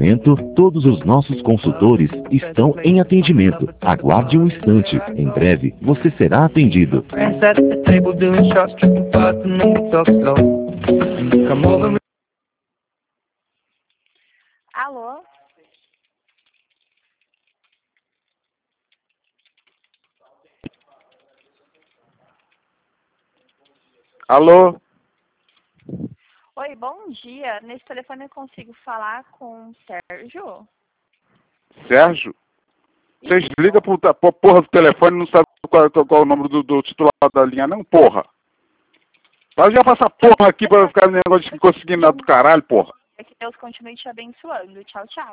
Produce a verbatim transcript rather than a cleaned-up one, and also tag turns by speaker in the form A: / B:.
A: momento, todos os nossos consultores estão em atendimento. Aguarde um instante. Em breve, você será atendido.
B: Alô?
C: Alô?
B: Oi, bom dia. Nesse telefone eu consigo falar com o Sérgio?
C: Sérgio? Vocês ligam pro, pra porra do telefone e não sabe qual, qual, qual é o número do, do titular da linha, não, porra? Vai já passar porra aqui pra ficar no negócio de conseguir nada do caralho, porra.
B: Que Deus continue te abençoando. Tchau, tchau.